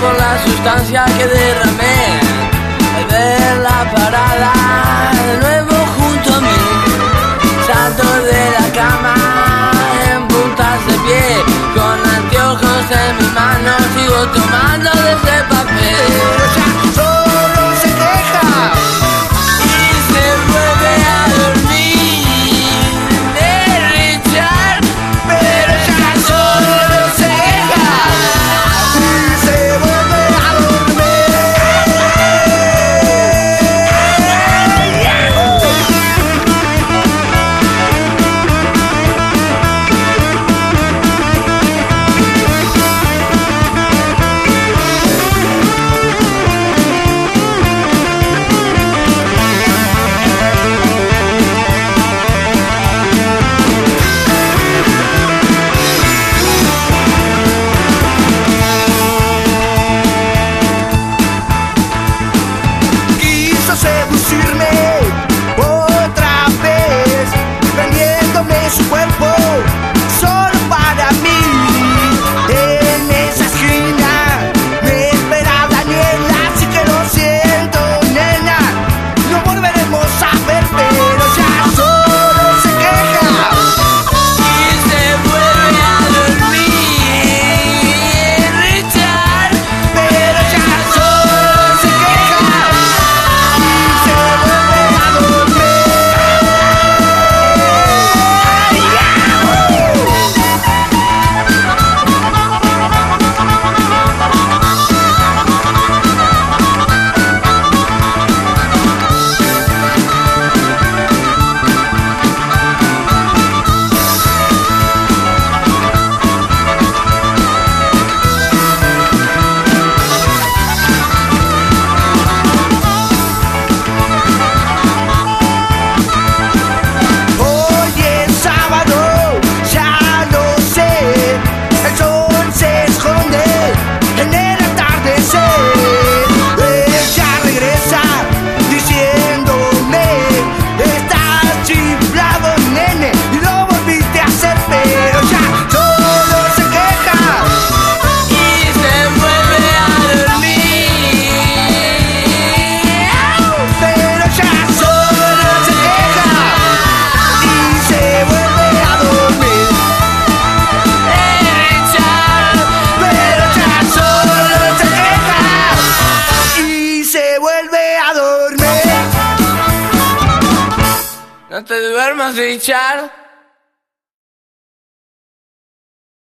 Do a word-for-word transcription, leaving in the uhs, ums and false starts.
por la sustancia que derramé. Al ver la parada de nuevo junto a mí, salto de la cama en puntas de pie, con anteojos en mi mano sigo tomando de ese papel. Pero ya solo se queja Y se vuelve a dormir de Richard, pero ya solo se queja y se vuelve a dormir. Quiso seducirme otra vez, vendiéndome su cuerpo solo para mí. En esa esquina me espera Daniela, así que lo siento, nena, no volveremos a ver, pero ya solo se queja y se vuelve a dormir Richard, pero ya solo se queja y se vuelve a dormir. Hoy es sábado, ya lo sé, el sol se esconde en el atardecer. Ella regresa diciéndome, estás chiflado, nene, y lo volviste a hacer, pero ya solo se queja y se vuelve a dormir, pero ya solo se queja y se vuelve a dormir. Richard, Pero ya solo se queja y se vuelve a dormir. no te duermas Richard.